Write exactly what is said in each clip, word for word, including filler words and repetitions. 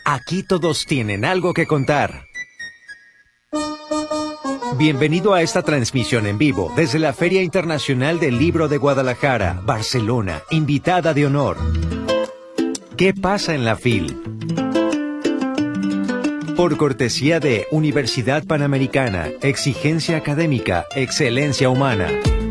Aquí todos tienen algo que contar. Bienvenido a esta transmisión en vivo desde la Feria Internacional del Libro de Guadalajara, Barcelona, invitada de honor. ¿Qué pasa en la F I L? Por cortesía de Universidad Panamericana, exigencia académica, excelencia humana.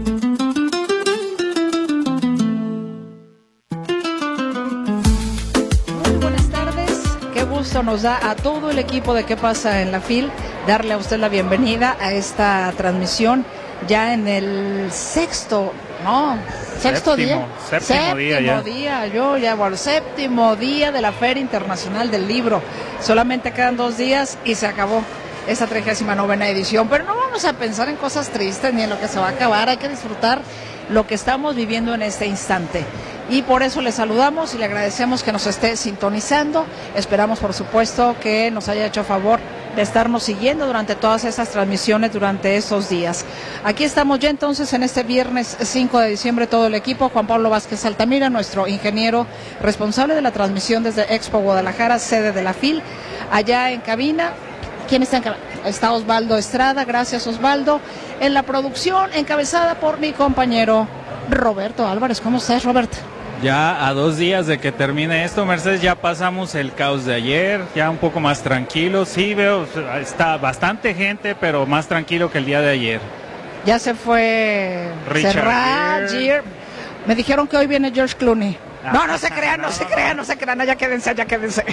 Muy buenas tardes, qué gusto nos da a todo el equipo de ¿Qué pasa en la F I L? Darle a usted la bienvenida a esta transmisión ya en el sexto, ¿no? Sexto séptimo, día. Séptimo, séptimo día ya. día, yo ya, bueno, séptimo día de la Feria Internacional del Libro. Solamente quedan dos días y se acabó esta trigésima novena edición. Pero no vamos a pensar en cosas tristes ni en lo que se va a acabar. Hay que disfrutar lo que estamos viviendo en este instante. Y por eso le saludamos y le agradecemos que nos esté sintonizando. Esperamos, por supuesto, que nos haya hecho favor de estarnos siguiendo durante todas estas transmisiones durante estos días. Aquí estamos ya entonces en este viernes cinco de diciembre todo el equipo. Juan Pablo Vázquez Altamira, nuestro ingeniero responsable de la transmisión desde Expo Guadalajara, sede de la F I L. Allá en cabina, ¿quién está en cabina? Está Osvaldo Estrada, gracias Osvaldo. En la producción, encabezada por mi compañero Roberto Álvarez. ¿Cómo estás, Roberto? Ya a dos días de que termine esto, Mercedes, ya pasamos el caos de ayer, ya un poco más tranquilo. Sí, veo, está bastante gente, pero más tranquilo que el día de ayer. Ya se fue Richard Serrat, Gere. Gere. Me dijeron que hoy viene George Clooney. Ah, no, no se crean, no, no, se no. crean, no se crean, no, ya quédense, ya quédense.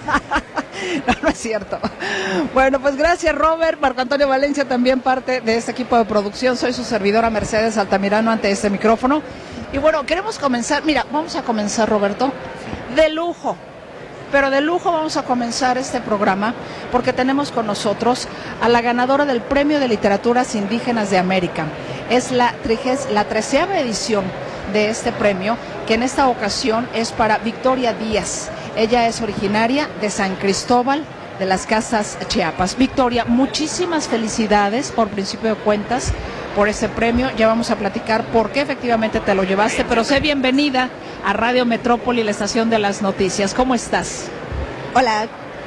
No, no es cierto. Bueno, pues gracias, Robert. Marco Antonio Valencia, también parte de este equipo de producción. Soy su servidora Mercedes Altamirano ante este micrófono. Y bueno, queremos comenzar, mira, vamos a comenzar, Roberto, de lujo. Pero de lujo vamos a comenzar este programa porque tenemos con nosotros a la ganadora del Premio de Literaturas Indígenas de América. Es la, trigés, la treceava edición de este premio, que en esta ocasión es para Victoria Díaz. Ella es originaria de San Cristóbal de las Casas, Chiapas. Victoria, muchísimas felicidades por principio de cuentas por este premio. Ya vamos a platicar por qué efectivamente te lo llevaste, pero sé bienvenida a Radio Metrópoli, la estación de las noticias. ¿Cómo estás? Hola,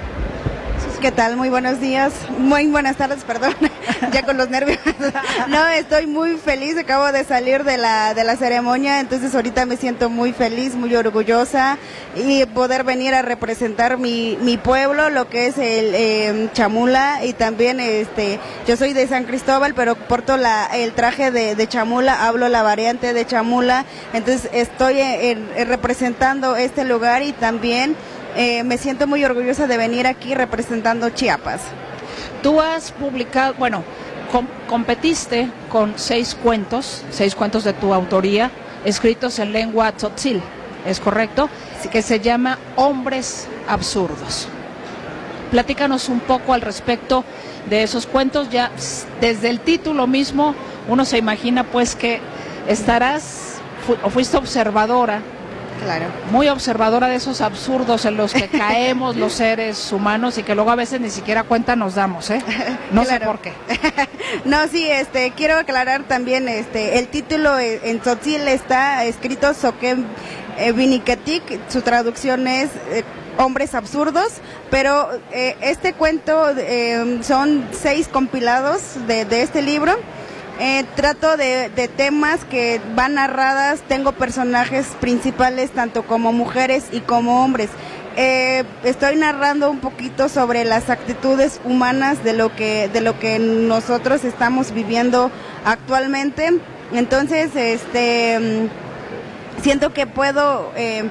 ¿qué tal? Muy buenos días, muy buenas tardes, perdón, ya con los nervios. No, estoy muy feliz, acabo de salir de la de la ceremonia, entonces ahorita me siento muy feliz, muy orgullosa y poder venir a representar mi, mi pueblo, lo que es el eh, Chamula, y también este yo soy de San Cristóbal, pero porto la el traje de, de Chamula, hablo la variante de Chamula, entonces estoy en, en, representando este lugar y también Eh, me siento muy orgullosa de venir aquí representando Chiapas. Tú has publicado, bueno, com- competiste con seis cuentos, seis cuentos de tu autoría, escritos en lengua tzotzil, ¿es correcto? Sí. Que se llama Hombres Absurdos. Platícanos un poco al respecto de esos cuentos. Ya desde el título mismo uno se imagina pues que estarás fu- o fuiste observadora. Claro. Muy observadora de esos absurdos en los que caemos los seres humanos y que luego a veces ni siquiera cuenta nos damos, ¿eh? No Claro. sé por qué. No, sí, este, quiero aclarar también, este, el título en tzotzil está escrito Soquem eh, Viniketik, su traducción es eh, Hombres Absurdos, pero eh, este cuento eh, son seis compilados de, de este libro. Eh, trato de, de temas que van narradas, tengo personajes principales tanto como mujeres y como hombres. Eh, estoy narrando un poquito sobre las actitudes humanas de lo que de lo que nosotros estamos viviendo actualmente. Entonces, este, siento que puedo eh,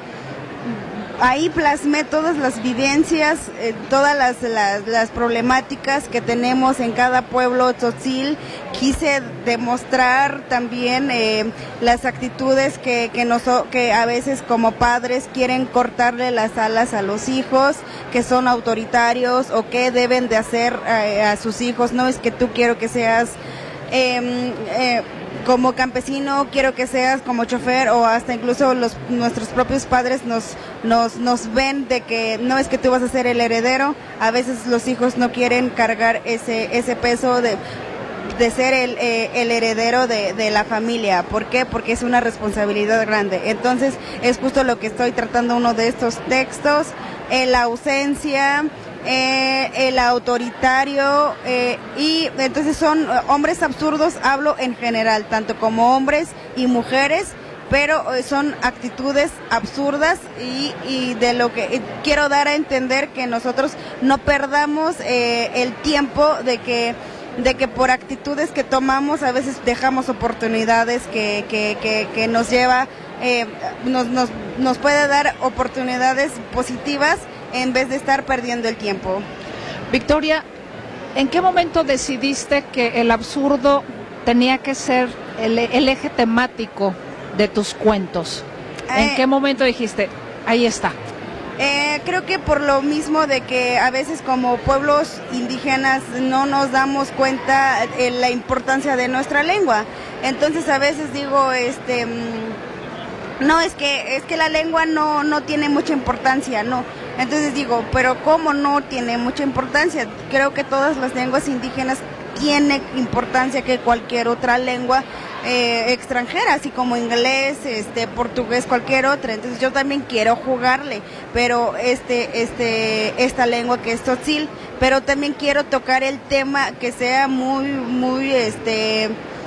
ahí plasmé todas las vivencias, eh, todas las, las, las problemáticas que tenemos en cada pueblo tzotzil. Quise demostrar también eh, las actitudes que, que, nos, que a veces como padres quieren cortarle las alas a los hijos, que son autoritarios o que deben de hacer eh, a sus hijos. No es que tú quiero que seas eh, eh, como campesino, quiero que seas como chofer, o hasta incluso los nuestros propios padres nos nos nos ven de que no es que tú vas a ser el heredero. A veces los hijos no quieren cargar ese ese peso de de ser el, eh, el heredero de, de la familia. ¿Por qué? Porque es una responsabilidad grande. Entonces es justo lo que estoy tratando uno de estos textos. el ausencia, eh, el autoritario, eh, y entonces son hombres absurdos, hablo en general, tanto como hombres y mujeres, pero son actitudes absurdas y, y de lo que eh, quiero dar a entender que nosotros no perdamos eh, el tiempo de que de que por actitudes que tomamos a veces dejamos oportunidades que, que, que, que nos lleva, eh, nos, nos, nos puede dar oportunidades positivas en vez de estar perdiendo el tiempo. Victoria, ¿en qué momento decidiste que el absurdo tenía que ser el, el eje temático de tus cuentos? ¿En Eh, qué momento dijiste, ahí está? Eh, creo que por lo mismo de que a veces como pueblos indígenas no nos damos cuenta de la importancia de nuestra lengua. Entonces a veces digo, este, no, es que es que la lengua no, no tiene mucha importancia, no. Entonces digo, pero ¿cómo no tiene mucha importancia? Creo que todas las lenguas indígenas tienen importancia que cualquier otra lengua eh, extranjera, así como inglés, este, portugués, cualquier otra. Entonces yo también quiero jugarle, pero este, este, esta lengua que es tzotzil, pero también quiero tocar el tema que sea muy, muy, este,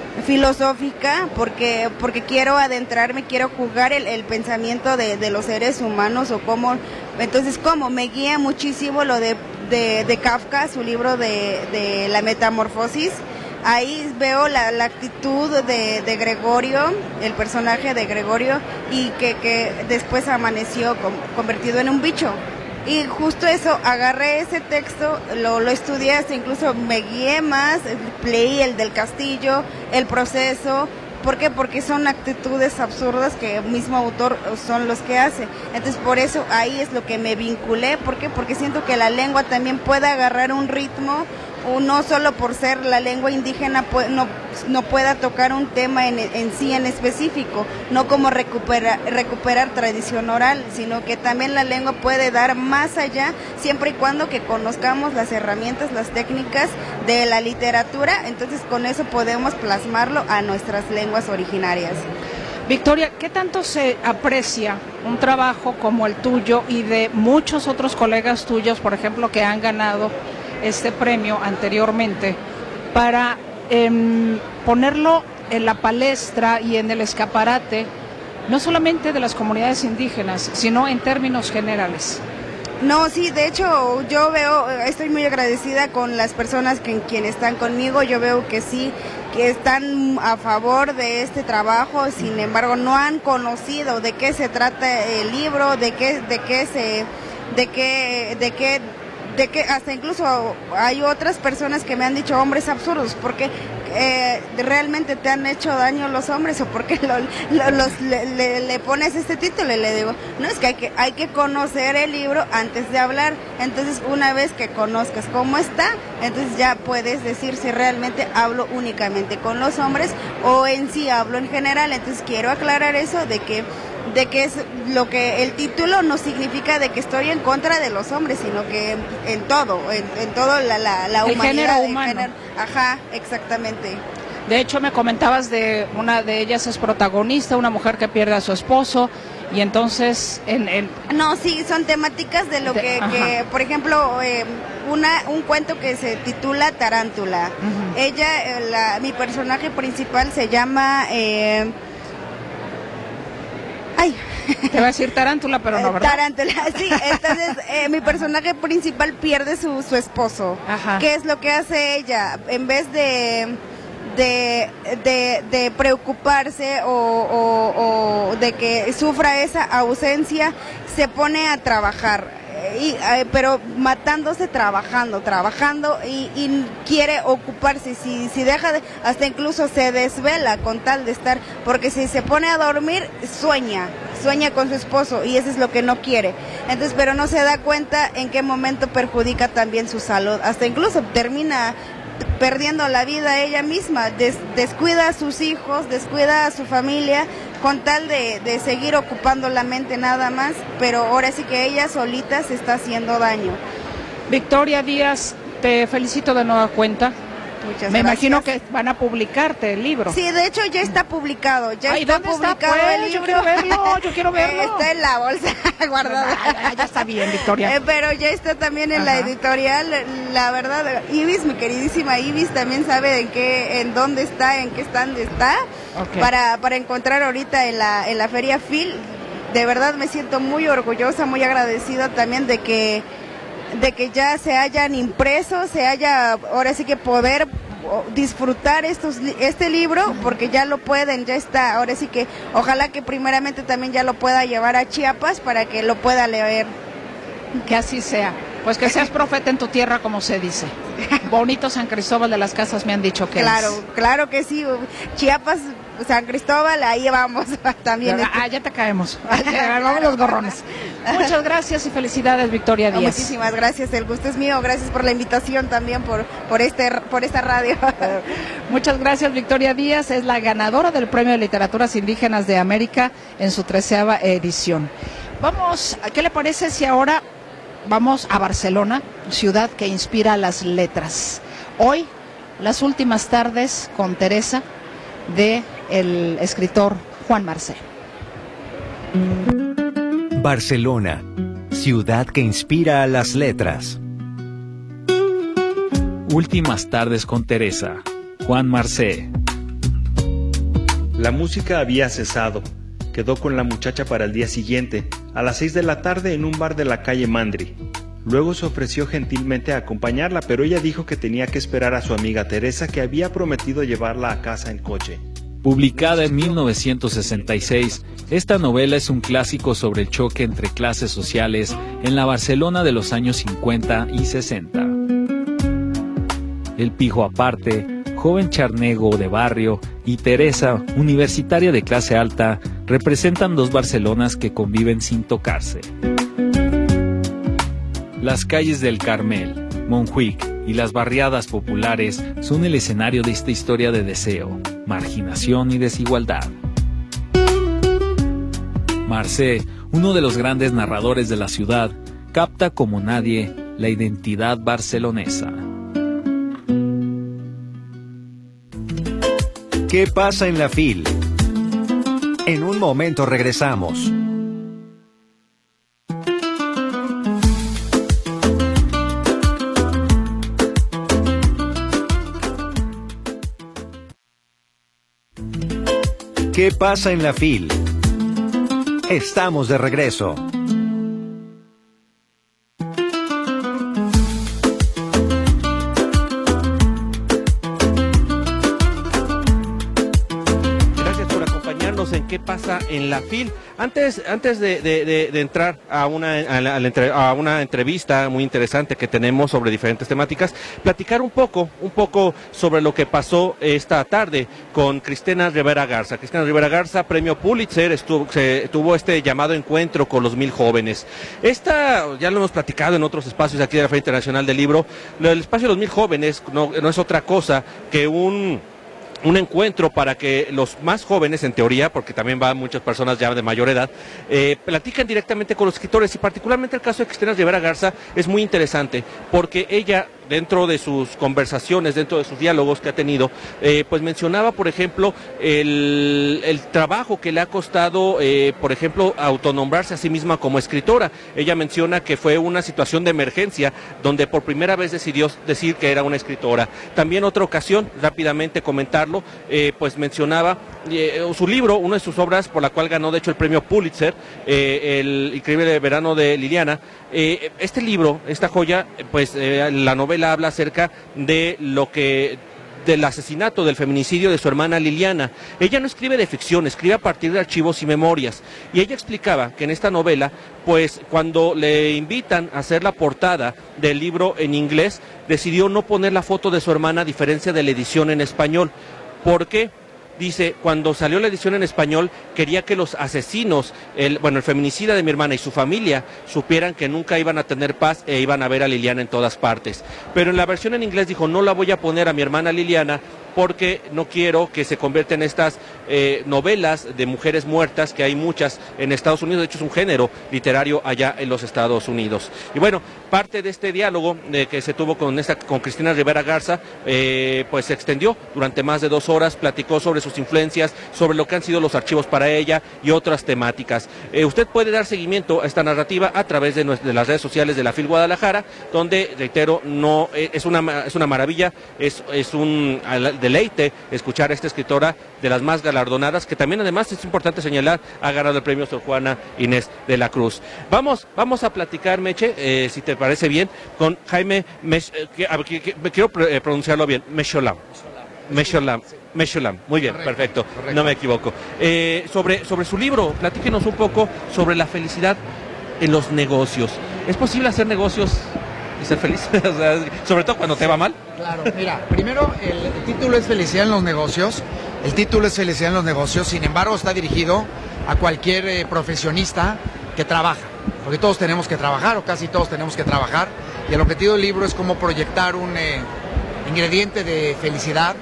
filosófica, porque porque quiero adentrarme, quiero jugar el, el pensamiento de, de los seres humanos o cómo, entonces cómo me guía muchísimo lo de, de, de Kafka, su libro de, de la metamorfosis. Ahí veo la, la actitud de, de Gregorio, el personaje de Gregorio, y que, que después amaneció con, convertido en un bicho. Y justo eso, agarré ese texto, lo, lo estudié, hasta incluso me guié más, leí el del castillo, el proceso. ¿Por qué? Porque son actitudes absurdas que el mismo autor son los que hace. Entonces por eso ahí es lo que me vinculé. ¿Por qué? Porque siento que la lengua también puede agarrar un ritmo, o no solo por ser la lengua indígena no, no pueda tocar un tema en, en sí en específico, no como recuperar, recuperar tradición oral, sino que también la lengua puede dar más allá, siempre y cuando que conozcamos las herramientas, las técnicas de la literatura. Entonces con eso podemos plasmarlo a nuestras lenguas originarias. Victoria, ¿qué tanto se aprecia un trabajo como el tuyo y de muchos otros colegas tuyos, por ejemplo, que han ganado este premio anteriormente, para eh, ponerlo en la palestra y en el escaparate, no solamente de las comunidades indígenas, sino en términos generales? No, sí, de hecho yo veo, estoy muy agradecida con las personas que quienes están conmigo, yo veo que sí, que están a favor de este trabajo, sin embargo no han conocido de qué se trata el libro, de qué, de qué se, de qué, de qué de que hasta incluso hay otras personas que me han dicho hombres absurdos, porque eh, realmente te han hecho daño los hombres o porque lo, lo, los, le, le, le pones este título. Y le digo, no, es que hay que hay que conocer el libro antes de hablar. Entonces una vez que conozcas cómo está, entonces ya puedes decir si realmente hablo únicamente con los hombres o en sí hablo en general. Entonces quiero aclarar eso de que de que es lo que el título no significa de que estoy en contra de los hombres, sino que en, en todo, en, en todo la, la, la el humanidad. género humano. Género, ajá, exactamente. De hecho, me comentabas de una de ellas es protagonista, una mujer que pierde a su esposo, y entonces en el... No, sí, son temáticas de lo de, que, que, por ejemplo, eh, una un cuento que se titula Tarántula. Uh-huh. Ella, la, mi personaje principal se llama... Eh, Ay. Te va a decir tarántula, pero no, ¿verdad? Tarántula, sí. Entonces, eh, mi personaje principal pierde su, su esposo. Ajá. ¿Qué es lo que hace ella? En vez de de, de, de preocuparse o, o, o de que sufra esa ausencia, se pone a trabajar. Y, eh, pero matándose trabajando, trabajando y, y quiere ocuparse, si, si deja de, hasta incluso se desvela con tal de estar, porque si se pone a dormir, sueña, sueña con su esposo y eso es lo que no quiere. Entonces, pero no se da cuenta en qué momento perjudica también su salud, hasta incluso termina perdiendo la vida ella misma, des, descuida a sus hijos, descuida a su familia, con tal de, de seguir ocupando la mente nada más, pero ahora sí que ella solita se está haciendo daño. Victoria Díaz, te felicito de nueva cuenta. Muchas Me gracias. imagino que van a publicarte el libro. Sí, de hecho ya está publicado, ya Ay, está ¿dónde está, publicado pues? el libro. Yo quiero verlo, yo quiero verlo. Eh, está en la bolsa guardada. Ah, ya está bien, Victoria. Eh, pero ya está también en Ajá. la editorial, la verdad, Ibis, mi queridísima Ibis, también sabe en qué, en dónde está, en qué stand está, Okay. para, para encontrar ahorita en la, en la Feria Phil. De verdad me siento muy orgullosa, muy agradecida también de que, de que ya se hayan impreso, se haya, ahora sí que poder disfrutar estos este libro, porque ya lo pueden, ya está, ahora sí que ojalá que primeramente también ya lo pueda llevar a Chiapas para que lo pueda leer. Que así sea. Pues que seas profeta en tu tierra, como se dice. Bonito San Cristóbal de las Casas, me han dicho que Claro, es. claro que sí. Chiapas, San Cristóbal, ahí vamos también. Ah, ya te caemos. Vamos los gorrones. Muchas gracias y felicidades, Victoria No, Díaz. muchísimas gracias, el gusto es mío. Gracias por la invitación también, por, por, este, por esta radio. Muchas gracias, Victoria Díaz. Es la ganadora del Premio de Literaturas Indígenas de América en su treceava edición. Vamos, ¿qué le parece si ahora vamos a Barcelona, ciudad que inspira las letras? Hoy, las últimas tardes con Teresa, de el escritor Juan Marsé. Barcelona, ciudad que inspira a las letras. Últimas tardes con Teresa, Juan Marsé. La música había cesado. Quedó con la muchacha para el día siguiente, a las seis de la tarde en un bar de la calle Mandri. Luego se ofreció gentilmente a acompañarla, pero ella dijo que tenía que esperar a su amiga Teresa, que había prometido llevarla a casa en coche. Publicada en mil novecientos sesenta y seis, esta novela es un clásico sobre el choque entre clases sociales en la Barcelona de los años cincuenta y sesenta. El pijo aparte, joven charnego de barrio, y Teresa, universitaria de clase alta, representan dos Barcelonas que conviven sin tocarse. Las calles del Carmel, Montjuic y las barriadas populares son el escenario de esta historia de deseo, marginación y desigualdad. Marsé, uno de los grandes narradores de la ciudad, capta como nadie la identidad barcelonesa. ¿Qué pasa en la FIL? En un momento regresamos. ¿Qué pasa en la FIL? Estamos de regreso. En qué pasa en la FIL. Antes, antes de, de, de, de entrar a una, a, la, a, la entre, a una entrevista muy interesante que tenemos sobre diferentes temáticas, platicar un poco, un poco sobre lo que pasó esta tarde con Cristina Rivera Garza. Cristina Rivera Garza, premio Pulitzer, estuvo, se, tuvo este llamado encuentro con los mil jóvenes. Esta, ya lo hemos platicado en otros espacios aquí de la Feria Internacional del Libro, el espacio de los mil jóvenes no, no es otra cosa que un... un encuentro para que los más jóvenes, en teoría, porque también van muchas personas ya de mayor edad, eh, platican directamente con los escritores, y particularmente el caso de Cristina Rivera Garza es muy interesante, porque ella, dentro de sus conversaciones, dentro de sus diálogos que ha tenido, eh, pues mencionaba, por ejemplo, el, el trabajo que le ha costado, eh, por ejemplo, autonombrarse a sí misma como escritora. Ella menciona que fue una situación de emergencia donde por primera vez decidió decir que era una escritora. También otra ocasión, rápidamente comentarlo, eh, pues mencionaba eh, su libro, una de sus obras por la cual ganó de hecho el premio Pulitzer, eh, el increíble verano de Liliana. Eh, este libro, esta joya, pues eh, la novela habla acerca de lo que del asesinato, del feminicidio de su hermana Liliana. Ella no escribe de ficción, escribe a partir de archivos y memorias. Y ella explicaba que en esta novela, pues cuando le invitan a hacer la portada del libro en inglés, decidió no poner la foto de su hermana, a diferencia de la edición en español. ¿Por qué? Dice, cuando salió la edición en español, quería que los asesinos, el, bueno, el feminicida de mi hermana y su familia, supieran que nunca iban a tener paz e iban a ver a Liliana en todas partes. Pero en la versión en inglés dijo, no la voy a poner a mi hermana Liliana porque no quiero que se convierta en estas eh, novelas de mujeres muertas, que hay muchas en Estados Unidos, de hecho es un género literario allá en los Estados Unidos. Y bueno, parte de este diálogo eh, que se tuvo con esta con Cristina Rivera Garza, eh, pues se extendió durante más de dos horas, platicó sobre sus influencias, sobre lo que han sido los archivos para ella y otras temáticas. Eh, usted puede dar seguimiento a esta narrativa a través de, de las redes sociales de la FIL Guadalajara, donde, reitero, no eh, es una es una maravilla, es, es un deleite escuchar a esta escritora de las más galardonadas, que también además es importante señalar, ha ganado el premio Sor Juana Inés de la Cruz. Vamos, vamos a platicar, Meche, eh, si te parece bien, con Jaime, Mesh, eh, que, a ver, que, que, quiero eh, pronunciarlo bien, Mesholam. Mesholam. Mesholam, muy bien, correcto, perfecto, correcto. No me equivoco. Eh, sobre, sobre su libro, platíquenos un poco sobre la felicidad en los negocios. ¿Es posible hacer negocios y ser feliz? O sea, sobre todo cuando te va mal. Claro, mira, primero el, el título es Felicidad en los negocios. El título es Felicidad en los negocios, sin embargo está dirigido a cualquier eh, profesionista que trabaja, porque todos tenemos que trabajar, o casi todos tenemos que trabajar, y el objetivo del libro es cómo proyectar un eh, ingrediente de felicidad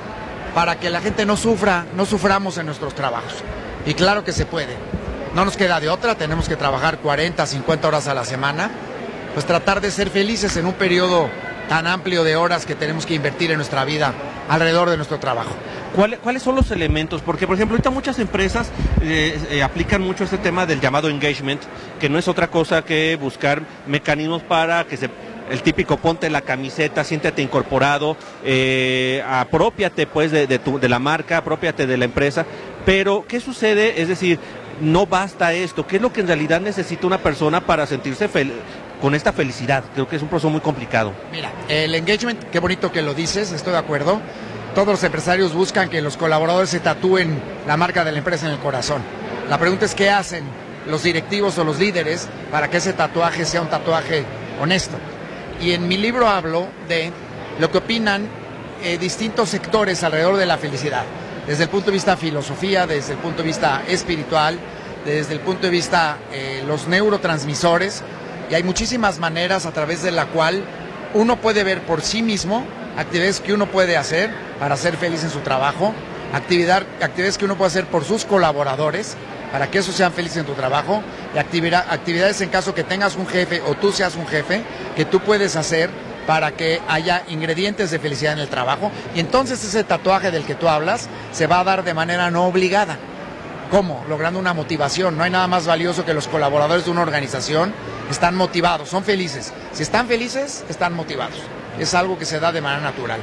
para que la gente no sufra, no suframos en nuestros trabajos. Y claro que se puede. No nos queda de otra, tenemos que trabajar cuarenta, cincuenta horas a la semana, pues tratar de ser felices en un periodo tan amplio de horas que tenemos que invertir en nuestra vida alrededor de nuestro trabajo. ¿Cuál, ¿Cuáles son los elementos? Porque, por ejemplo, ahorita muchas empresas eh, eh, aplican mucho este tema del llamado engagement, que no es otra cosa que buscar mecanismos para que se... El típico ponte la camiseta, siéntete incorporado, eh, apropiate pues de, de, tu, de la marca, apropiate de la empresa, pero ¿qué sucede? Es decir, no basta esto, ¿qué es lo que en realidad necesita una persona para sentirse fel- con esta felicidad? Creo que es un proceso muy complicado. Mira, el engagement, qué bonito que lo dices, estoy de acuerdo. Todos los empresarios buscan que los colaboradores se tatúen la marca de la empresa en el corazón. La pregunta es qué hacen los directivos o los líderes para que ese tatuaje sea un tatuaje honesto. Y en mi libro hablo de lo que opinan eh, distintos sectores alrededor de la felicidad, desde el punto de vista filosofía, desde el punto de vista espiritual, desde el punto de vista eh, los neurotransmisores, y hay muchísimas maneras a través de la cual uno puede ver por sí mismo actividades que uno puede hacer para ser feliz en su trabajo, actividad, actividades que uno puede hacer por sus colaboradores, para que esos sean felices en tu trabajo, y actividad, actividades en caso que tengas un jefe o tú seas un jefe, que tú puedes hacer para que haya ingredientes de felicidad en el trabajo, y entonces ese tatuaje del que tú hablas se va a dar de manera no obligada. ¿Cómo? Logrando una motivación. No hay nada más valioso que los colaboradores de una organización están motivados, son felices. Si están felices, están motivados. Es algo que se da de manera natural.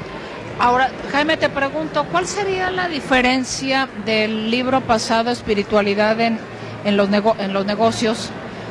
Ahora, Jaime, te pregunto, ¿cuál sería la diferencia del libro pasado, Espiritualidad en, en, los, nego- en los negocios,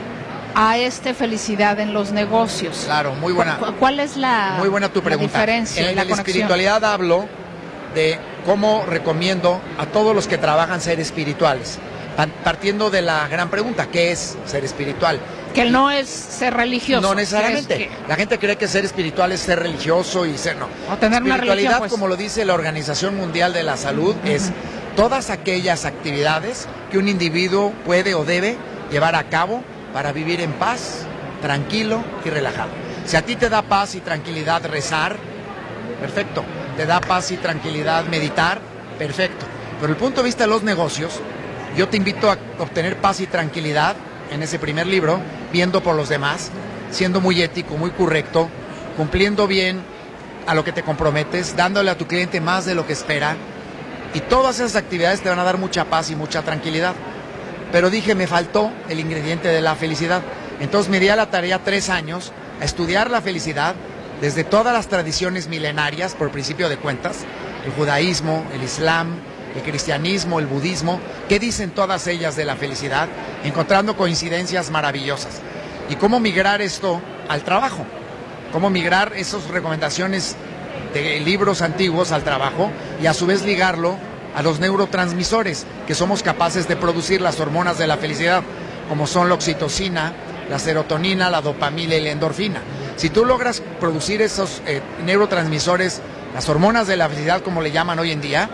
a este Felicidad en los negocios? Claro, muy buena. ¿Cu- ¿Cuál es la, muy buena tu pregunta. la diferencia? En el la de la espiritualidad hablo de cómo recomiendo a todos los que trabajan ser espirituales, partiendo de la gran pregunta, ¿qué es ser espiritual? Que no es ser religioso. No necesariamente. Que... La gente cree que ser espiritual es ser religioso y ser no. O tener una espiritualidad, religión, pues. Como lo dice la Organización Mundial de la Salud, uh-huh. es todas aquellas actividades que un individuo puede o debe llevar a cabo para vivir en paz, tranquilo y relajado. Si a ti te da paz y tranquilidad rezar, perfecto. Te da paz y tranquilidad meditar, perfecto. Pero el punto de vista de los negocios, yo te invito a obtener paz y tranquilidad en ese primer libro, viendo por los demás, siendo muy ético, muy correcto, cumpliendo bien a lo que te comprometes, dándole a tu cliente más de lo que espera, y todas esas actividades te van a dar mucha paz y mucha tranquilidad. Pero dije, me faltó el ingrediente de la felicidad. Entonces me di a la tarea tres años a estudiar la felicidad desde todas las tradiciones milenarias, por principio de cuentas, el judaísmo, el islam, el cristianismo, el budismo, ¿qué dicen todas ellas de la felicidad? Encontrando coincidencias maravillosas. Y cómo migrar esto al trabajo, cómo migrar esas recomendaciones de libros antiguos al trabajo y a su vez ligarlo a los neurotransmisores que somos capaces de producir, las hormonas de la felicidad, como son la oxitocina, la serotonina, la dopamina y la endorfina. Si tú logras producir esos eh, neurotransmisores, las hormonas de la felicidad, como le llaman hoy en día,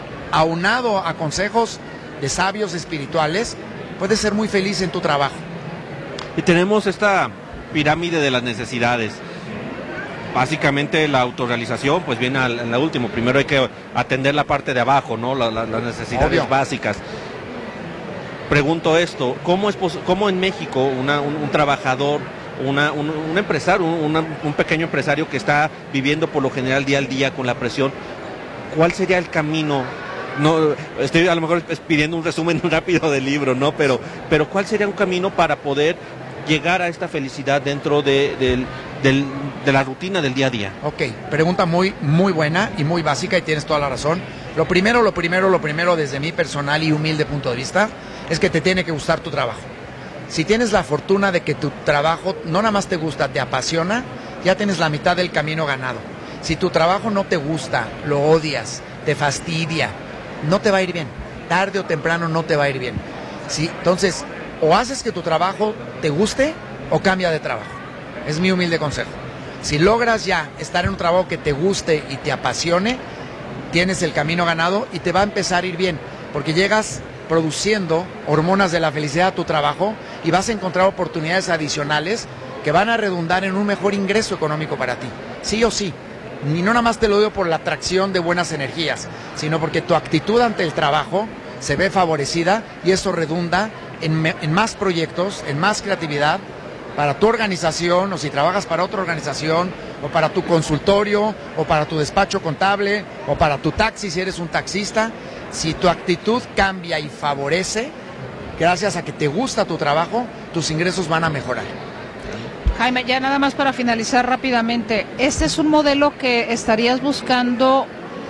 aunado a consejos de sabios espirituales, puedes ser muy feliz en tu trabajo. Y tenemos esta pirámide de las necesidades. básicamente la autorrealización pues viene al, en la última. Primero hay que atender la parte de abajo, ¿no? La, la, las necesidades Obvio. básicas. Pregunto esto, ¿cómo, es cómo en México una, un, un trabajador, una, un, un empresario, un, una, un pequeño empresario que está viviendo por lo general día al día con la presión, cuál sería el camino? No, estoy a lo mejor pidiendo un resumen rápido del libro, ¿no? Pero, pero ¿cuál sería un camino para poder llegar a esta felicidad dentro de, de, de, de la rutina del día a día? Ok, pregunta muy, muy buena y muy básica y tienes toda la razón. Lo primero, lo primero, lo primero desde mi personal y humilde punto de vista es que te tiene que gustar tu trabajo. Si tienes la fortuna de que tu trabajo no nada más te gusta, te apasiona, ya tienes la mitad del camino ganado. Si tu trabajo no te gusta, lo odias, te fastidia, no te va a ir bien. Tarde o temprano no te va a ir bien. ¿Sí? Entonces, o haces que tu trabajo te guste o cambia de trabajo. Es mi humilde consejo. Si logras ya estar en un trabajo que te guste y te apasione, tienes el camino ganado y te va a empezar a ir bien, porque llegas produciendo hormonas de la felicidad a tu trabajo y vas a encontrar oportunidades adicionales que van a redundar en un mejor ingreso económico para ti, sí o sí. Y no nada más te lo digo por la atracción de buenas energías, sino porque tu actitud ante el trabajo se ve favorecida y eso redunda en, en más proyectos, en más creatividad para tu organización, o si trabajas para otra organización, o para tu consultorio, o para tu despacho contable, o para tu taxi si eres un taxista. Si tu actitud cambia y favorece, gracias a que te gusta tu trabajo, tus ingresos van a mejorar. Jaime, ya nada más para finalizar rápidamente, ¿este es un modelo que estarías buscando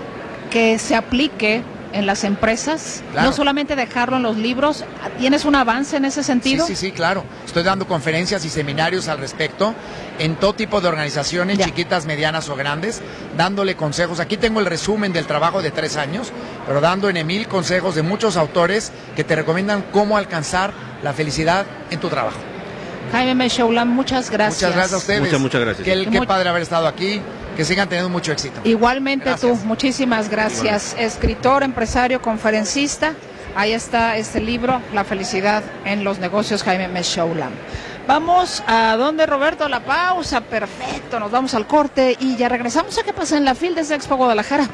que se aplique en las empresas? Claro. No solamente dejarlo en los libros, ¿tienes un avance en ese sentido? Sí, sí, sí, claro. Estoy dando conferencias y seminarios al respecto en todo tipo de organizaciones, ya. chiquitas, medianas o grandes, dándole consejos. Aquí tengo el resumen del trabajo de tres años, pero dando en mil consejos de muchos autores que te recomiendan cómo alcanzar la felicidad en tu trabajo. Jaime Meshoulam, muchas gracias. Muchas gracias a ustedes. Muchas, muchas gracias. Qué, qué padre haber estado aquí. Que sigan teniendo mucho éxito. Igualmente gracias. tú, muchísimas gracias. Igualmente. Escritor, empresario, conferencista. Ahí está este libro, La felicidad en los negocios, Jaime Meshoulam. Vamos a dónde, Roberto, a la pausa. Perfecto, nos vamos al corte y ya regresamos a qué pasa en la FIL desde Expo Guadalajara.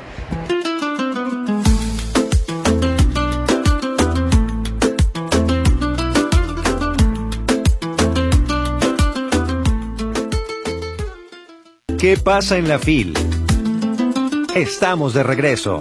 ¿Qué pasa en la FIL? Estamos de regreso.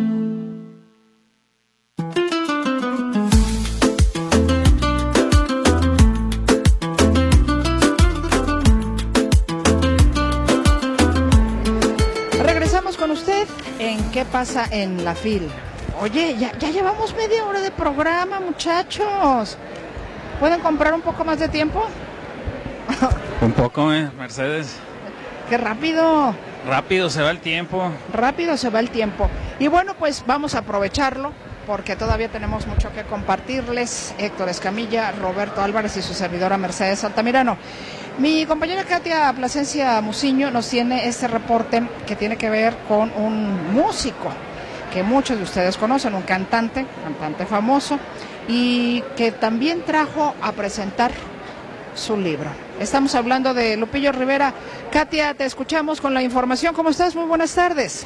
Regresamos con usted en ¿Qué pasa en la FIL? Oye, ya, ya llevamos media hora de programa, muchachos. ¿Pueden comprar un poco más de tiempo? Un poco, eh, Mercedes. ¡Qué rápido! Rápido se va el tiempo. Rápido se va el tiempo. Y bueno, pues vamos a aprovecharlo porque todavía tenemos mucho que compartirles. Héctor Escamilla, Roberto Álvarez y su servidora Mercedes Altamirano. Mi compañera Katia Plasencia Muciño nos tiene este reporte que tiene que ver con un músico que muchos de ustedes conocen, un cantante, cantante famoso, y que también trajo a presentar su libro. Estamos hablando de Lupillo Rivera. Katia, te escuchamos con la información. ¿Cómo estás? Muy buenas tardes.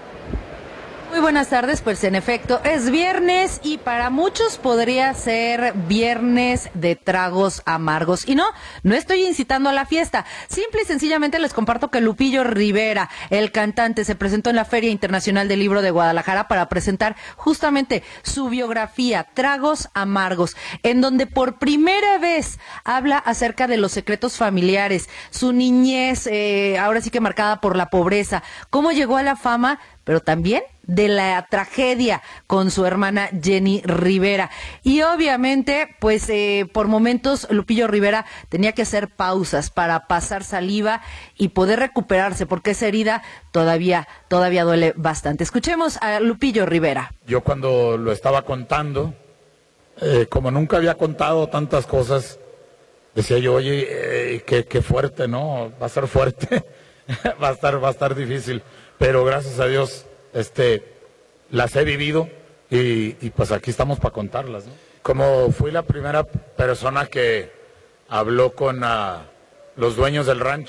Muy buenas tardes, pues en efecto es viernes y para muchos podría ser viernes de tragos amargos. Y no, no estoy incitando a la fiesta, simple y sencillamente les comparto que Lupillo Rivera, el cantante, se presentó en la Feria Internacional del Libro de Guadalajara para presentar justamente su biografía, Tragos Amargos, en donde por primera vez habla acerca de los secretos familiares, su niñez, eh, ahora sí que marcada por la pobreza, cómo llegó a la fama, pero también de la tragedia con su hermana Jenny Rivera. Y obviamente, pues eh, por momentos Lupillo Rivera tenía que hacer pausas para pasar saliva y poder recuperarse, porque esa herida todavía, todavía duele bastante. Escuchemos a Lupillo Rivera. Yo cuando lo estaba contando, eh, como nunca había contado tantas cosas, decía yo, oye, eh, qué, qué fuerte, ¿no? Va a ser fuerte, va a estar, va a estar difícil. Pero gracias a Dios, este, las he vivido y, y pues aquí estamos para contarlas, ¿no? Como fui la primera persona que habló con uh, los dueños del rancho,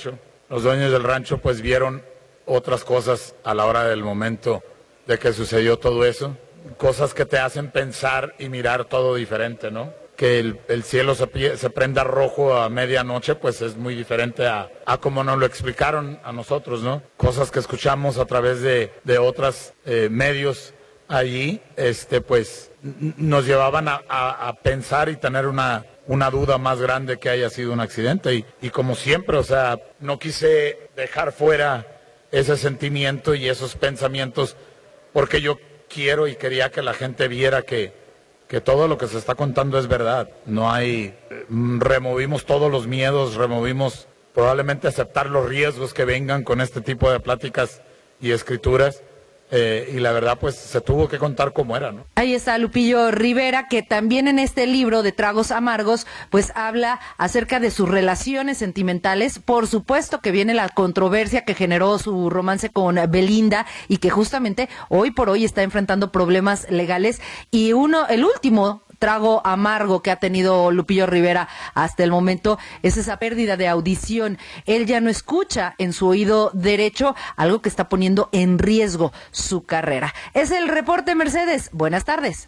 los dueños del rancho pues vieron otras cosas a la hora del momento de que sucedió todo eso, cosas que te hacen pensar y mirar todo diferente, ¿no? Que el, el cielo se, se prenda rojo a medianoche, pues es muy diferente a, a como nos lo explicaron a nosotros, ¿no? Cosas que escuchamos a través de, de otros eh, medios allí, este, pues nos llevaban a, a, a pensar y tener una, una duda más grande que haya sido un accidente. Y, y como siempre, o sea, no quise dejar fuera ese sentimiento y esos pensamientos, porque yo quiero y quería que la gente viera que, que todo lo que se está contando es verdad. No hay, removimos todos los miedos, removimos probablemente aceptar los riesgos que vengan con este tipo de pláticas y escrituras. Eh, y la verdad pues se tuvo que contar como era, ¿no? Ahí está Lupillo Rivera, que también en este libro de Tragos Amargos pues habla acerca de sus relaciones sentimentales. Por supuesto que viene la controversia que generó su romance con Belinda y que justamente hoy por hoy está enfrentando problemas legales. Y uno, el último trago amargo que ha tenido Lupillo Rivera hasta el momento es esa pérdida de audición. Él ya no escucha en su oído derecho, algo que está poniendo en riesgo su carrera. Es el reporte, Mercedes. Buenas tardes.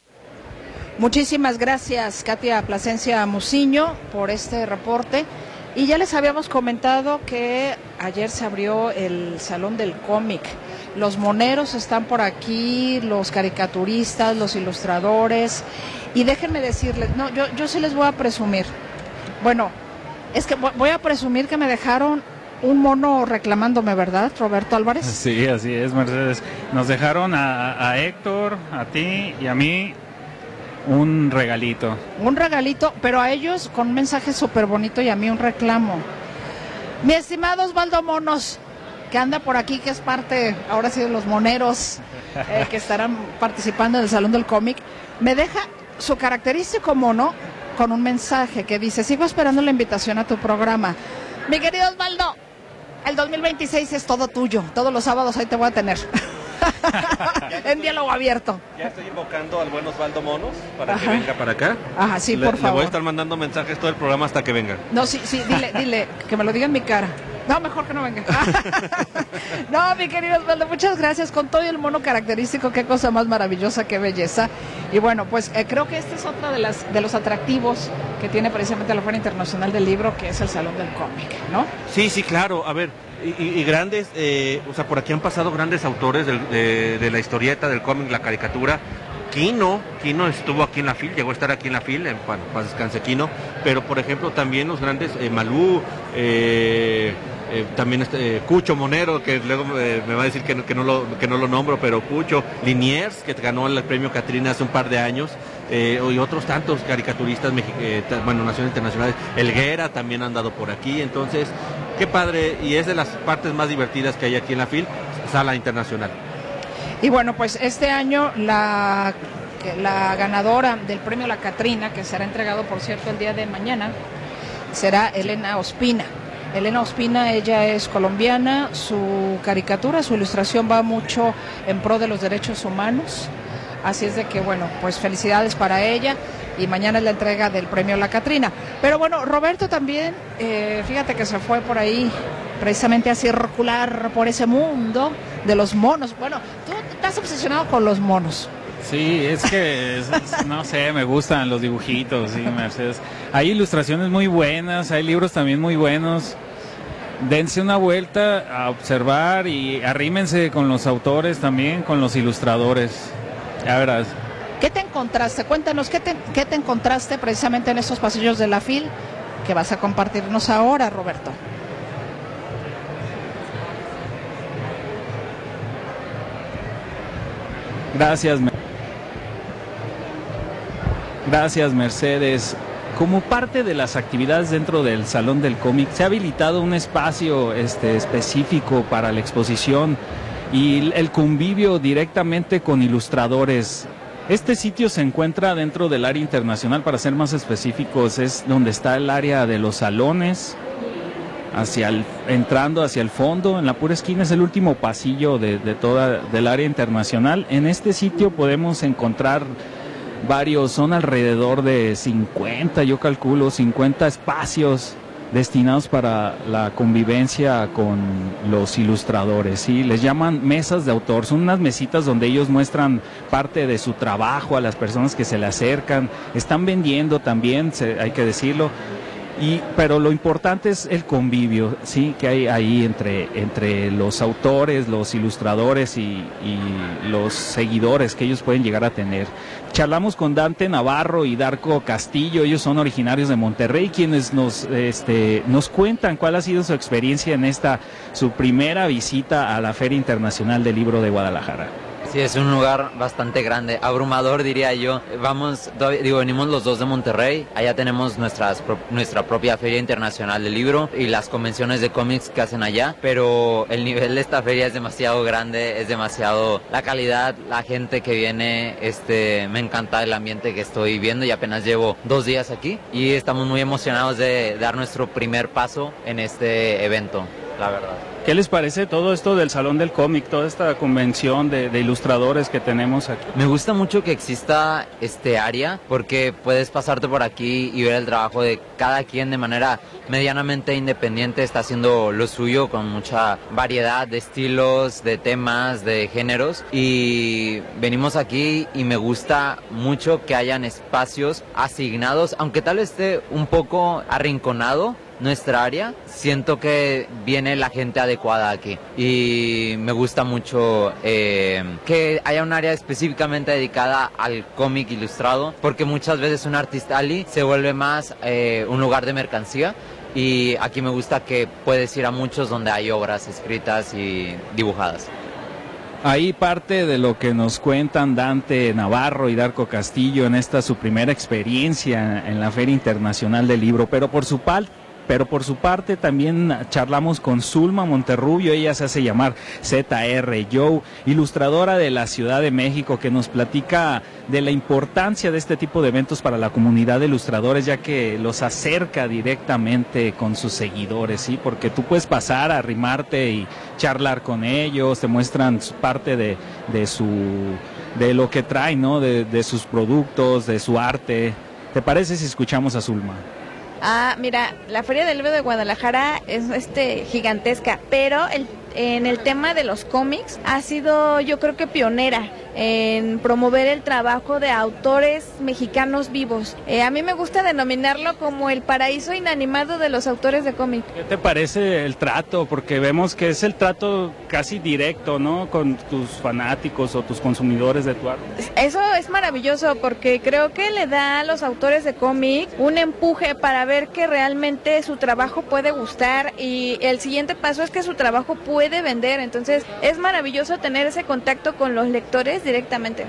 Muchísimas gracias, Katia Plasencia Muciño, por este reporte. Y ya les habíamos comentado que ayer se abrió el Salón del Cómic. Los moneros están por aquí, los caricaturistas, los ilustradores. Y déjenme decirles, no, yo, yo sí les voy a presumir. Bueno, es que voy a presumir que me dejaron un mono reclamándome, ¿verdad, Roberto Álvarez? Sí, así es, Mercedes. Nos dejaron a, a Héctor, a ti y a mí un regalito. Un regalito, pero a ellos con un mensaje súper bonito y a mí un reclamo. Mi estimado Osvaldo Monos, que anda por aquí, que es parte, ahora sí, de los moneros eh, que estarán participando en el Salón del Cómic, me deja su característico mono con un mensaje que dice: sigo esperando la invitación a tu programa. Mi querido Osvaldo, el dos mil veintiséis es todo tuyo, todos los sábados ahí te voy a tener. En diálogo abierto. Ya estoy invocando al buen Osvaldo Monos para Ajá. que venga para acá. Ajá, sí, le, por favor. Le voy a estar mandando mensajes todo el programa hasta que venga. No, sí, sí, dile, dile, que me lo diga en mi cara. No, mejor que no venga. No, mi querido Osvaldo, muchas gracias. Con todo el mono característico, qué cosa más maravillosa, qué belleza. Y bueno, pues eh, creo que este es otro de, las, de los atractivos que tiene precisamente la Feria Internacional del Libro, que es el Salón del Cómic, ¿no? Sí, sí, claro. A ver, y, y grandes, eh, o sea, por aquí han pasado grandes autores del, de, de la historieta, del cómic, la caricatura. Quino, Quino estuvo aquí en la FIL, llegó a estar aquí en la FIL, en paz descanse Quino, pero por ejemplo también los grandes, eh, Malú, eh, eh, también este, eh, Cucho Monero, que luego eh, me va a decir que no, que, no lo, que no lo nombro, pero Cucho, Liniers, que ganó el premio Catrina hace un par de años, eh, y otros tantos caricaturistas, eh, bueno, nacionales internacionales, Helguera también han dado por aquí, entonces, qué padre, y es de las partes más divertidas que hay aquí en la FIL, Sala Internacional. Y bueno, pues este año la, la ganadora del premio La Catrina, que será entregado, por cierto, el día de mañana, será Elena Ospina. Elena Ospina, ella es colombiana, su caricatura, su ilustración va mucho en pro de los derechos humanos, así es de que, bueno, pues felicidades para ella, y mañana es la entrega del premio La Catrina. Pero bueno, Roberto también, eh, fíjate que se fue por ahí precisamente a circular por ese mundo de los monos. Bueno, tú estás obsesionado con los monos. Sí, es que, es, es, no sé, me gustan los dibujitos, sí, Mercedes. Hay ilustraciones muy buenas, hay libros también muy buenos. Dense una vuelta a observar y arrímense con los autores también, con los ilustradores. Ya verás. ¿Qué te encontraste? Cuéntanos, ¿qué te, qué te encontraste precisamente en estos pasillos de la FIL que vas a compartirnos ahora, Roberto? Gracias, Gracias, Mercedes. Como parte de las actividades dentro del Salón del Cómic, se ha habilitado un espacio este, específico para la exposición y el convivio directamente con ilustradores. Este sitio se encuentra dentro del área internacional, para ser más específicos, es donde está el área de los salones, hacia el, entrando hacia el fondo, en la pura esquina es el último pasillo de, de toda del área internacional. En este sitio podemos encontrar varios, son alrededor de cincuenta, yo calculo, cincuenta espacios destinados para la convivencia con los ilustradores, ¿sí? Les llaman mesas de autor, son unas mesitas donde ellos muestran parte de su trabajo a las personas que se le acercan, están vendiendo también, se, hay que decirlo. Y, pero lo importante es el convivio, sí, que hay ahí entre, entre los autores, los ilustradores y, y los seguidores que ellos pueden llegar a tener. Charlamos con Dante Navarro y Darko Castillo, ellos son originarios de Monterrey, quienes nos, este, nos cuentan cuál ha sido su experiencia en esta, su primera visita a la Feria Internacional del Libro de Guadalajara. Sí, es un lugar bastante grande, abrumador diría yo. Vamos, digo, venimos los dos de Monterrey, allá tenemos nuestras, nuestra propia Feria Internacional del Libro y las convenciones de cómics que hacen allá, pero el nivel de esta feria es demasiado grande, es demasiado, la calidad, la gente que viene, este, me encanta el ambiente que estoy viendo y apenas llevo dos días aquí y estamos muy emocionados de dar nuestro primer paso en este evento, la verdad. ¿Qué les parece todo esto del Salón del Cómic, toda esta convención de, de ilustradores que tenemos aquí? Me gusta mucho que exista este área porque puedes pasarte por aquí y ver el trabajo de cada quien de manera medianamente independiente, está haciendo lo suyo con mucha variedad de estilos, de temas, de géneros y venimos aquí y me gusta mucho que hayan espacios asignados, aunque tal vez esté un poco arrinconado nuestra área, siento que viene la gente adecuada aquí y me gusta mucho eh, que haya un área específicamente dedicada al cómic ilustrado porque muchas veces un artista alley se vuelve más eh, un lugar de mercancía y aquí me gusta que puedes ir a muchos donde hay obras escritas y dibujadas. Ahí parte de lo que nos cuentan Dante Navarro y Darko Castillo en esta su primera experiencia en la Feria Internacional del Libro, pero por su parte Pero por su parte también charlamos con Zulma Monterrubio, ella se hace llamar Z R Joe, ilustradora de la Ciudad de México, que nos platica de la importancia de este tipo de eventos para la comunidad de ilustradores, ya que los acerca directamente con sus seguidores, ¿sí? Porque tú puedes pasar, arrimarte y charlar con ellos, te muestran parte de, de, su, de lo que traen, ¿no? De, de sus productos, de su arte. ¿Te parece si escuchamos a Zulma? Ah, mira, la Feria del Libro de Guadalajara es este gigantesca, pero el, en el tema de los cómics ha sido, yo creo que pionera en promover el trabajo de autores mexicanos vivos. Eh, a mí me gusta denominarlo como el paraíso inanimado de los autores de cómic. ¿Qué te parece el trato? Porque vemos que es el trato casi directo, ¿no? Con tus fanáticos o tus consumidores de tu arte. Eso es maravilloso porque creo que le da a los autores de cómic un empuje para ver que realmente su trabajo puede gustar y el siguiente paso es que su trabajo puede vender. Entonces es maravilloso tener ese contacto con los lectores directamente.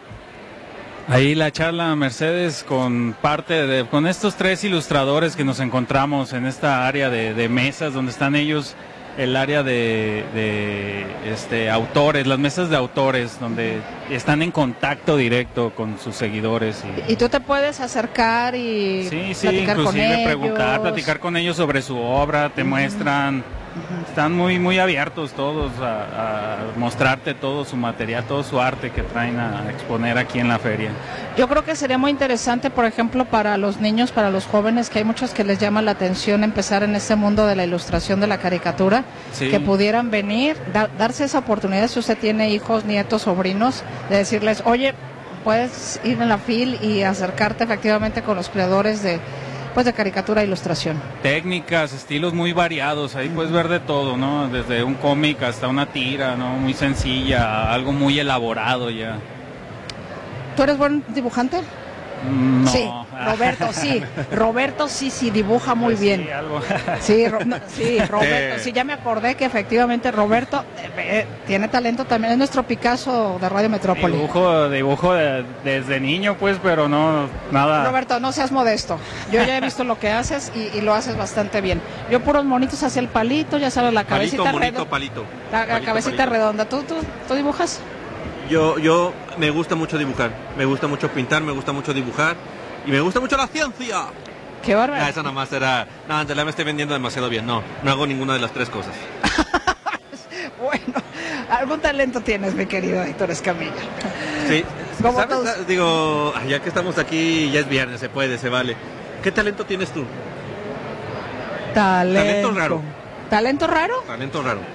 Ahí la charla, Mercedes, con parte de, con estos tres ilustradores que nos encontramos en esta área de, de mesas donde están ellos, el área de, de este, autores, las mesas de autores, donde están en contacto directo con sus seguidores. Y, y tú te puedes acercar y sí, sí, platicar con ellos. inclusive preguntar, platicar con ellos sobre su obra, te uh-huh. muestran. Están muy muy abiertos todos a, a mostrarte todo su material, todo su arte que traen a exponer aquí en la feria. Yo creo que sería muy interesante, por ejemplo, para los niños, para los jóvenes, que hay muchos que les llama la atención empezar en este mundo de la ilustración, de la caricatura, sí. que pudieran venir, da, darse esa oportunidad, si usted tiene hijos, nietos, sobrinos, de decirles, oye, puedes ir en la fil y acercarte efectivamente con los creadores de pues de caricatura e ilustración. Técnicas, estilos muy variados, ahí puedes ver de todo, ¿no? Desde un cómic hasta una tira, ¿no? Muy sencilla, algo muy elaborado ya. ¿Tú eres buen dibujante? No. Sí, Roberto, sí. Roberto sí, sí, dibuja muy pues bien. Sí, algo. Sí, Ro, no, sí, Roberto, sí, ya me acordé que efectivamente Roberto eh, tiene talento también, es nuestro Picasso de Radio Metrópoli. Dibujo, dibujo de, desde niño, pues, pero no, nada. Roberto, no seas modesto. Yo ya he visto lo que haces y, y lo haces bastante bien. Yo puros monitos hacia el palito, ya sabes, la cabecita palito, redonda. Monito, palito. La, la palito, cabecita palito. redonda. ¿Tú, tú, tú dibujas? Yo, yo me gusta mucho dibujar, me gusta mucho pintar, me gusta mucho dibujar y me gusta mucho la ciencia. Qué bárbaro. Ah, esa nada más era, no, en realidad me estoy vendiendo demasiado bien, no, no hago ninguna de las tres cosas. Bueno, algún talento tienes, mi querido Héctor Escamilla. Sí, ¿Cómo ¿sabes? todos? Digo, ya que estamos aquí, ya es viernes, se puede, se vale. ¿Qué talento tienes tú? Talento. Talento raro. ¿Talento raro? Talento raro.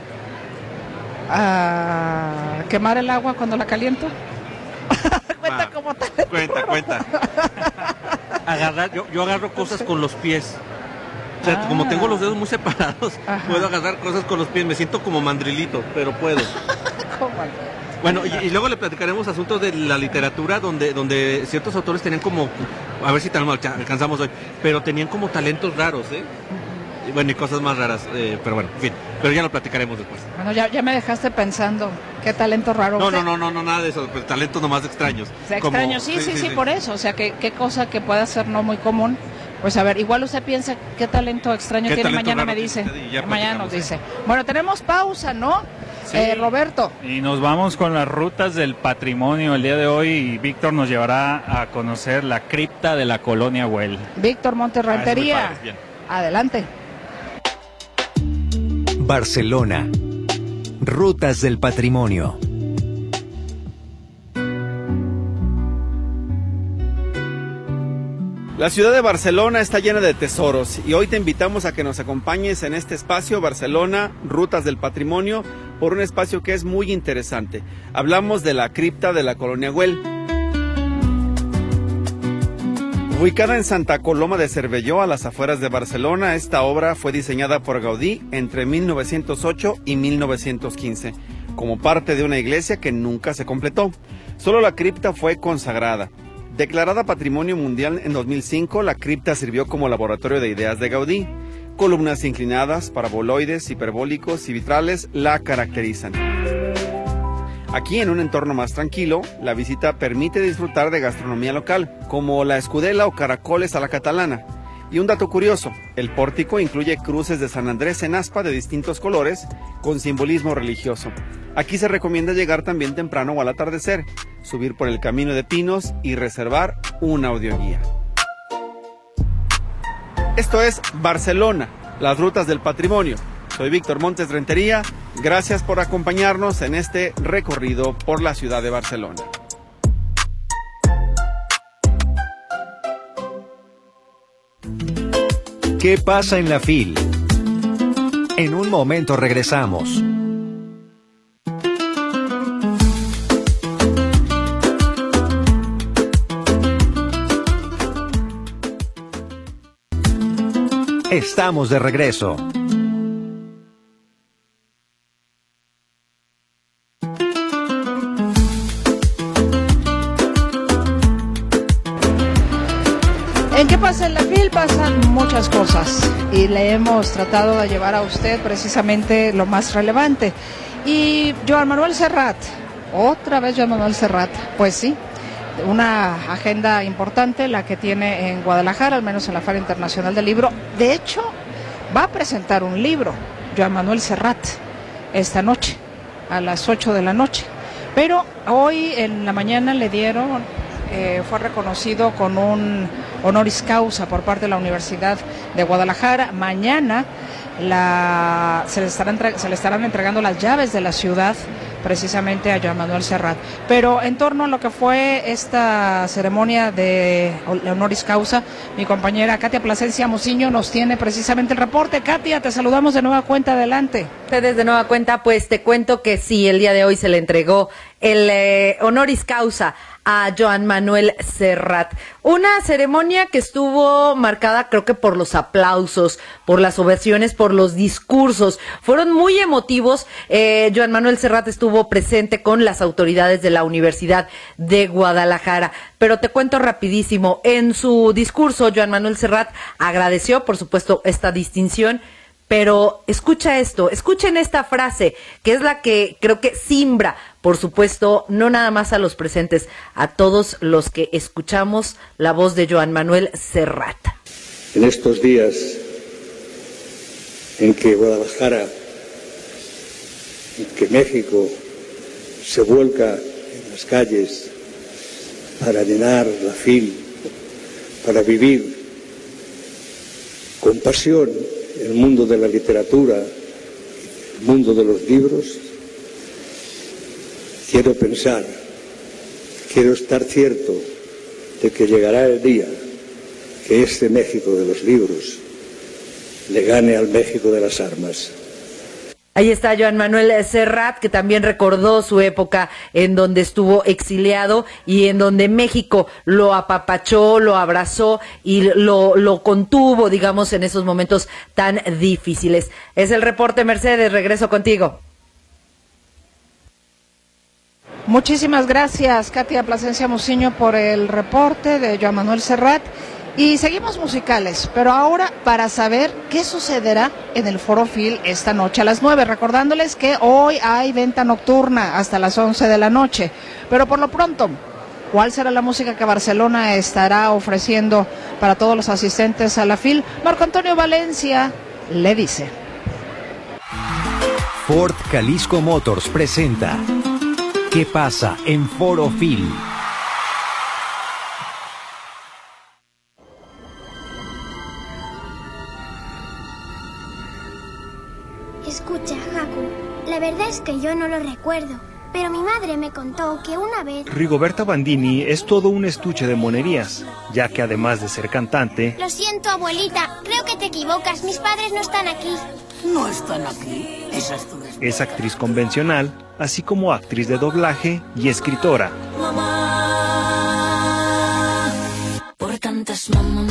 Ah, ¿quemar el agua cuando la caliento? Cuenta Va, como talento. Cuenta, cuenta. Agarrar, yo, yo agarro cosas con los pies. O sea, Ah. como tengo los dedos muy separados, Ajá. puedo agarrar cosas con los pies. Me siento como mandrilito, pero puedo. ¿Cómo? Bueno, y, y luego le platicaremos asuntos de la literatura donde, donde ciertos autores tenían como, a ver si tal alcanzamos hoy, pero tenían como talentos raros, ¿eh? Y bueno, y cosas más raras, eh, pero bueno, en fin, pero ya lo platicaremos después. Bueno, ya, ya me dejaste pensando. Qué talento raro. No, O sea, no, no, no, no, nada de eso, pues talentos nomás extraños. o sea, Como- extraño, sí, sí, sí, por eso. O sea, que qué cosa que pueda ser no muy común. Pues a ver, igual usted piensa qué talento extraño ¿Qué tiene, talento mañana raro me tiene dice. usted? Y ya Mañana nos platicamos, dice. Bueno, tenemos pausa, ¿no? Sí. Eh, Roberto. Y nos vamos con las rutas del patrimonio el día de hoy y Víctor nos llevará a conocer la cripta de la colonia Güell. Víctor Montes Ah, eso es muy Rentería. padre, bien. Adelante. Barcelona. Rutas del patrimonio. La ciudad de Barcelona está llena de tesoros y hoy te invitamos a que nos acompañes en este espacio Barcelona, Rutas del Patrimonio, por un espacio que es muy interesante. Hablamos de la cripta de la colonia Güell. Ubicada en Santa Coloma de Cervelló, a las afueras de Barcelona, esta obra fue diseñada por Gaudí entre mil novecientos ocho y mil novecientos quince, como parte de una iglesia que nunca se completó. Solo la cripta fue consagrada. Declarada Patrimonio Mundial en dos mil cinco, la cripta sirvió como laboratorio de ideas de Gaudí. Columnas inclinadas, paraboloides, hiperbólicos y vitrales la caracterizan. Aquí, en un entorno más tranquilo, la visita permite disfrutar de gastronomía local, como la escudela o caracoles a la catalana. Y un dato curioso, el pórtico incluye cruces de San Andrés en aspa de distintos colores, con simbolismo religioso. Aquí se recomienda llegar también temprano o al atardecer, subir por el camino de pinos y reservar una audioguía. Esto es Barcelona, las rutas del patrimonio. Soy Víctor Montes Rentería, gracias por acompañarnos en este recorrido por la ciudad de Barcelona. ¿Qué pasa en la FIL? En un momento regresamos. Estamos de regreso. ¿En qué pasa en la FIL? Pasan muchas cosas y le hemos tratado de llevar a usted precisamente lo más relevante. Y Joan Manuel Serrat, otra vez Joan Manuel Serrat, pues sí, una agenda importante la que tiene en Guadalajara, al menos en la Feria Internacional del Libro. De hecho, va a presentar un libro, Joan Manuel Serrat, esta noche, a las ocho de la noche. Pero hoy en la mañana le dieron, eh, fue reconocido con un honoris causa por parte de la Universidad de Guadalajara. Mañana la, se, le estarán, se le estarán entregando las llaves de la ciudad precisamente a Joan Manuel Serrat. Pero en torno a lo que fue esta ceremonia de honoris causa, mi compañera Katia Plasencia Mociño nos tiene precisamente el reporte. Katia, te saludamos de nueva cuenta, adelante. Ustedes de nueva cuenta, pues te cuento que sí, el día de hoy se le entregó el eh, honoris causa a Joan Manuel Serrat. Una ceremonia que estuvo marcada, creo que por los aplausos, por las ovaciones, por los discursos. Fueron muy emotivos. Eh, Joan Manuel Serrat estuvo presente con las autoridades de la Universidad de Guadalajara. Pero te cuento rapidísimo, en su discurso, Joan Manuel Serrat agradeció, por supuesto, esta distinción. Pero escucha esto, escuchen esta frase, que es la que creo que simbra, por supuesto, no nada más a los presentes, a todos los que escuchamos la voz de Joan Manuel Serrat. En estos días en que Guadalajara, en que México se vuelca en las calles para llenar la FIL, para vivir con pasión el mundo de la literatura, el mundo de los libros, quiero pensar, quiero estar cierto de que llegará el día que este México de los libros le gane al México de las armas. Ahí está Joan Manuel Serrat, que también recordó su época en donde estuvo exiliado y en donde México lo apapachó, lo abrazó y lo, lo contuvo, digamos, en esos momentos tan difíciles. Es el reporte, Mercedes, regreso contigo. Muchísimas gracias, Katia Plasencia Muciño, por el reporte de Joan Manuel Serrat. Y seguimos musicales, pero ahora para saber qué sucederá en el Foro Phil esta noche a las nueve, recordándoles que hoy hay venta nocturna hasta las once de la noche. Pero por lo pronto, ¿cuál será la música que Barcelona estará ofreciendo para todos los asistentes a la Phil? Marco Antonio Valencia le dice. Ford Jalisco Motors presenta ¿Qué pasa en Foro Phil? Escucha, Haku, la verdad es que yo no lo recuerdo, pero mi madre me contó que una vez... Rigoberta Bandini es todo un estuche de monerías, ya que además de ser cantante... Lo siento, abuelita, creo que te equivocas, mis padres no están aquí. No están aquí, esa es tu respuesta. Es actriz convencional, así como actriz de doblaje y escritora. Mamá, por tantas mamá.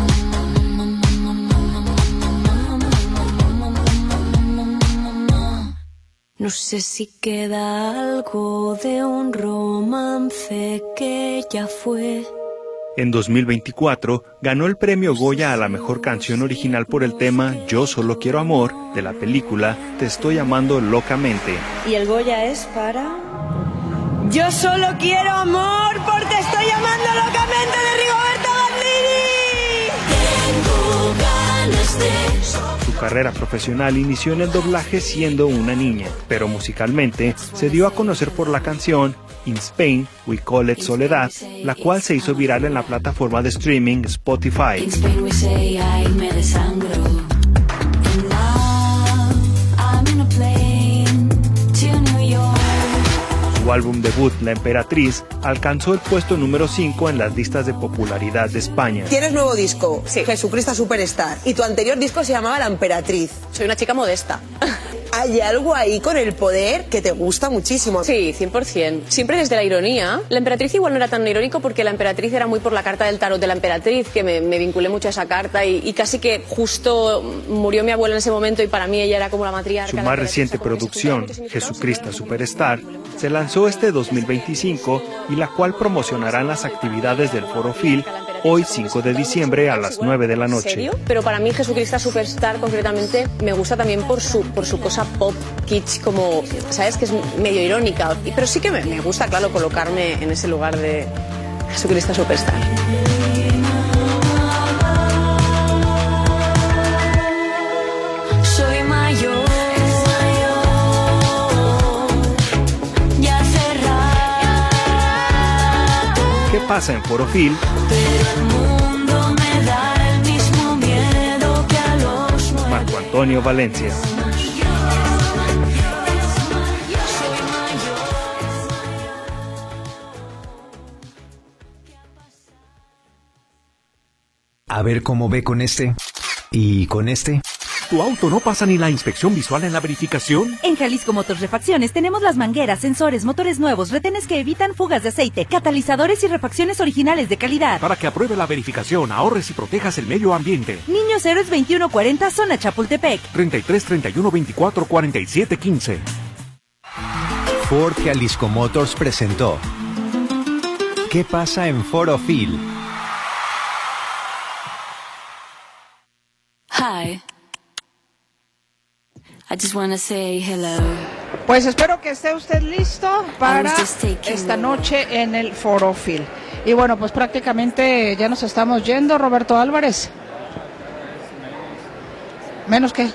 No sé si queda algo de un romance que ya fue. En dos mil veinticuatro ganó el premio Goya a la mejor canción original por el tema Yo Solo Quiero Amor de la película Te Estoy Amando Locamente. Y el Goya es para... Yo Solo Quiero Amor por Te Estoy Amando Locamente de Rigoberta Bandini. Tengo ganas de... Su carrera profesional inició en el doblaje siendo una niña, pero musicalmente se dio a conocer por la canción In Spain We Call It Soledad, la cual se hizo viral en la plataforma de streaming Spotify. In Spain we say ay, me desangro. In love, I'm in a plane to New York. Su álbum debut, La Emperatriz, alcanzó el puesto número cinco en las listas de popularidad de España. Tienes nuevo disco, sí. Jesucristo Superstar, y tu anterior disco se llamaba La Emperatriz. Soy una chica modesta. Hay algo ahí con el poder que te gusta muchísimo. Sí, cien por ciento. Siempre desde la ironía. La Emperatriz igual no era tan irónico porque la Emperatriz era muy por la carta del tarot de la Emperatriz, que me, me vinculé mucho a esa carta y, y casi que justo murió mi abuela en ese momento y para mí ella era como la matriarca. Su más reciente producción, Jesucristo Superstar, se lanzó este dos mil veinticinco y la cual promocionarán las actividades del Foro Phil hoy cinco de diciembre a las nueve de la noche. ¿En serio? Pero para mí Jesucristo Superstar concretamente me gusta también por su, por su cosa pop, kitsch, como, ¿sabes? Que es medio irónica. Pero sí que me, me gusta, claro, colocarme en ese lugar de Jesucristo Superstar. Soy mayor, ya cerrar. ¿Qué pasa en Foro Phil? Pero el mundo me da el mismo miedo que a los nueve. Marco Antonio Valencia. A ver cómo ve con este. ¿Y con este? ¿Tu auto no pasa ni la inspección visual en la verificación? En Jalisco Motors Refacciones tenemos las mangueras, sensores, motores nuevos, retenes que evitan fugas de aceite, catalizadores y refacciones originales de calidad. Para que apruebe la verificación, ahorres y protejas el medio ambiente. Niños Héroes veintiuno cuarenta, zona Chapultepec. treinta y tres, treinta y uno, veinticuatro, cuarenta y siete, quince. Ford Jalisco Motors presentó ¿Qué pasa en Foro Phil? Hi. I just wanna say hello. Pues espero que esté usted listo para esta noche en el Foro Phil. Y bueno, pues prácticamente ya nos estamos yendo, Roberto Álvarez. ¿Menos qué?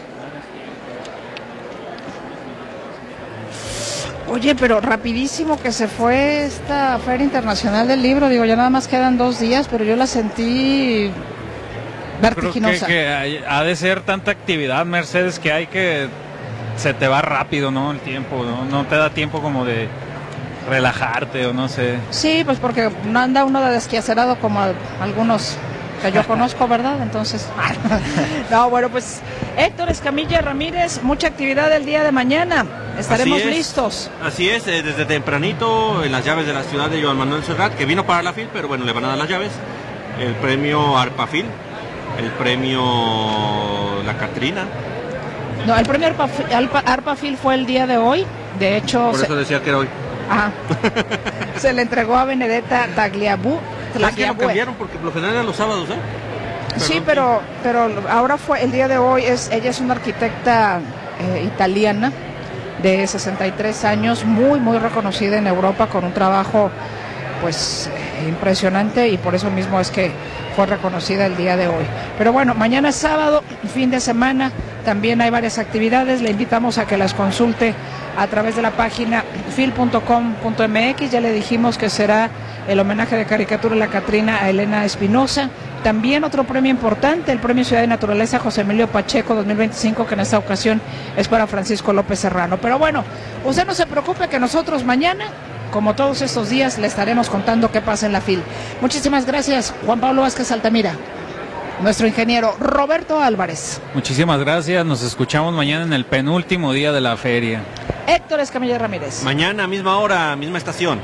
Oye, pero rapidísimo que se fue esta Feria Internacional del Libro. Digo, ya nada más quedan dos días, pero yo la sentí vertiginosa. Creo que, que ha de ser tanta actividad, Mercedes, que hay que se te va rápido, ¿no? El tiempo, ¿no? No te da tiempo como de relajarte o no sé. Sí, pues porque no anda uno de desquiacerado como algunos que yo conozco, ¿verdad? Entonces, no, bueno, pues Héctor Escamilla Ramírez, mucha actividad el día de mañana. Estaremos Así es, listos. Así es, eh, desde tempranito en las llaves de la ciudad de Joan Manuel Serrat, que vino para la FIL, pero bueno, le van a dar las llaves. El premio Arpafil, el premio La Catrina. No, el premio Arpafil, Arpafil fue el día de hoy. De hecho, Por eso se, decía que era hoy. ajá, se le entregó a Benedetta Tagliabue. ¿Sabes que lo cambiaron? Porque por lo general eran los sábados, ¿eh? Perdón, Sí, pero, pero ahora fue, el día de hoy, es ella es una arquitecta eh, italiana de sesenta y tres años, muy, muy reconocida en Europa, con un trabajo pues eh, impresionante, y por eso mismo es que fue reconocida el día de hoy. Pero bueno, mañana es sábado, fin de semana, también hay varias actividades, le invitamos a que las consulte a través de la página fil punto com punto m x. Ya le dijimos que será el homenaje de caricatura La Catrina a Elena Espinosa. También otro premio importante, el premio Ciudad de Naturaleza José Emilio Pacheco dos mil veinticinco, que en esta ocasión es para Francisco López Serrano. Pero bueno, usted no se preocupe, que nosotros mañana, como todos estos días, le estaremos contando qué pasa en la FIL. Muchísimas gracias, Juan Pablo Vázquez Altamira. Nuestro ingeniero Roberto Álvarez. Muchísimas gracias, nos escuchamos mañana en el penúltimo día de la feria. Héctor Escamilla Ramírez. Mañana, misma hora, misma estación.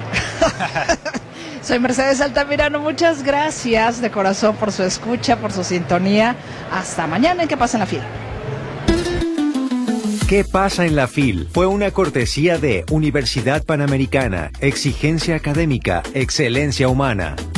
Soy Mercedes Altamirano, muchas gracias de corazón por su escucha, por su sintonía. Hasta mañana en ¿Qué pasa en la FIL? ¿Qué pasa en la FIL? Fue una cortesía de Universidad Panamericana, exigencia académica, excelencia humana.